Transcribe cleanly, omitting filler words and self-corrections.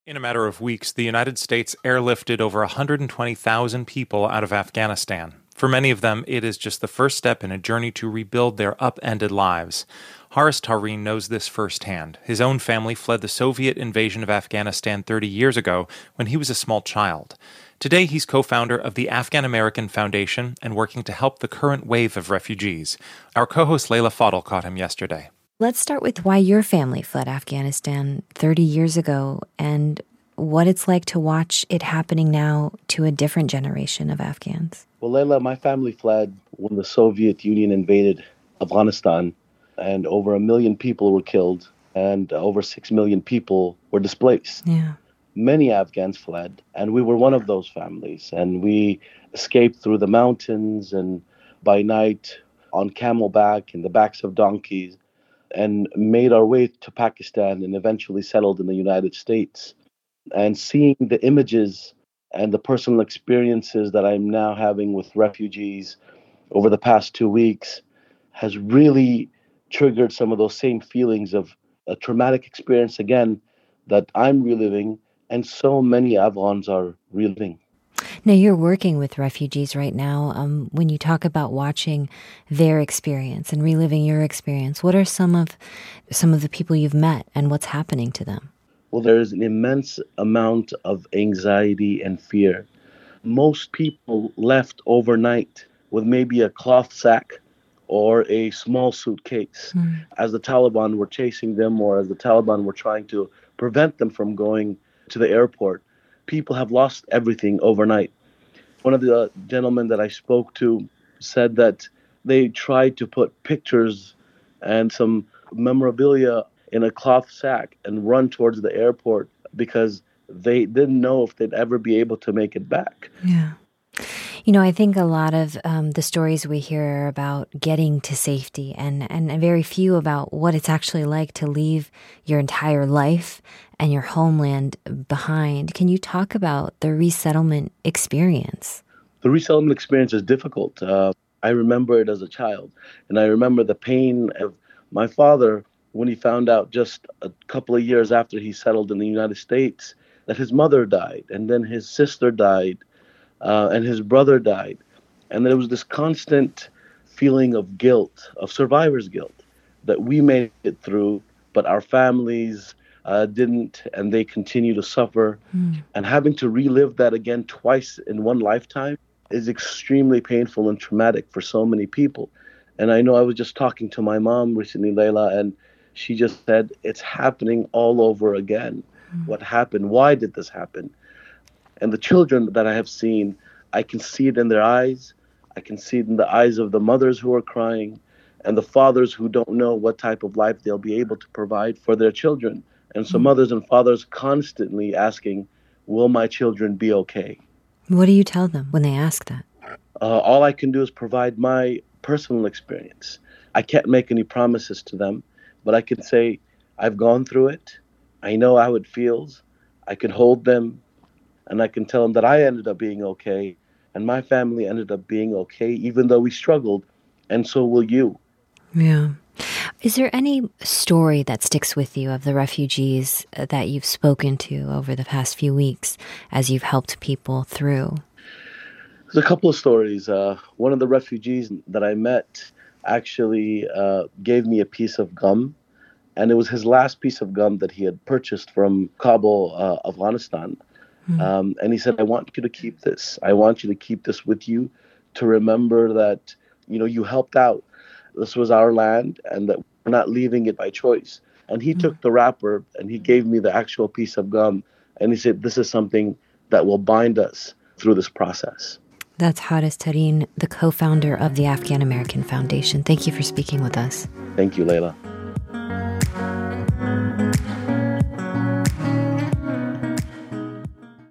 In a matter of weeks, the United States airlifted over 120,000 people out of Afghanistan. For many of them, it is just the first step in a journey to rebuild their upended lives. Haris Tareen knows this firsthand. His own family fled the Soviet invasion of Afghanistan 30 years ago when he was a small child. Today, he's co-founder of the Afghan American Foundation and working to help the current wave of refugees. Our co-host Layla Fadl caught him yesterday. Let's start with why your family fled Afghanistan 30 years ago and what it's like to watch it happening now to a different generation of Afghans. Well, Layla, my family fled when the Soviet Union invaded Afghanistan, and over 1 million people were killed and over 6 million people were displaced. Yeah. Many Afghans fled, and we were one of those families. And we escaped through the mountains and by night on camelback and the backs of donkeys, and made our way to Pakistan and eventually settled in the United States. And seeing the images and the personal experiences that I'm now having with refugees over the past 2 weeks has really triggered some of those same feelings of a traumatic experience again that I'm reliving and so many Afghans are reliving. Now, you're working with refugees right now. When you talk about watching their experience and reliving your experience, what are some of the people you've met and what's happening to them? Well, there's an immense amount of anxiety and fear. Most people left overnight with maybe a cloth sack or a small suitcase. As the Taliban were chasing them or as the Taliban were trying to prevent them from going to the airport, people have lost everything overnight. One of the gentlemen that I spoke to said that they tried to put pictures and some memorabilia in a cloth sack and run towards the airport because they didn't know if they'd ever be able to make it back. Yeah. You know, I think a lot of the stories we hear are about getting to safety and very few about what it's actually like to leave your entire life and your homeland behind. Can you talk about the resettlement experience? The resettlement experience is difficult. I remember it as a child, and I remember the pain of my father when he found out just a couple of years after he settled in the United States that his mother died, and then his sister died, and his brother died. And there was this constant feeling of guilt, of survivor's guilt, that we made it through, but our families didn't, and they continue to suffer. And having to relive that again twice in one lifetime is extremely painful and traumatic for so many people. And I know I was just talking to my mom recently, Layla, and she just said, it's happening all over again. What happened? Why did this happen? And the children that I have seen, I can see it in their eyes. I can see it in the eyes of the mothers who are crying and the fathers who don't know what type of life they'll be able to provide for their children. And so mothers and fathers constantly asking, will my children be okay? What do you tell them when they ask that? All I can do is provide my personal experience. I can't make any promises to them, but I can say, I've gone through it. I know how it feels. I can hold them, and I can tell them that I ended up being okay, and my family ended up being okay, even though we struggled, and so will you. Yeah. Is there any story that sticks with you of the refugees that you've spoken to over the past few weeks as you've helped people through? There's a couple of stories. One of the refugees that I met actually gave me a piece of gum, and it was his last piece of gum that he had purchased from Kabul, Afghanistan. And he said, I want you to keep this. I want you to keep this with you to remember that, you helped out. This was our land and that we're not leaving it by choice. And he took the wrapper and he gave me the actual piece of gum. And he said, this is something that will bind us through this process. That's Haris Tareen, the co-founder of the Afghan American Foundation. Thank you for speaking with us. Thank you, Layla.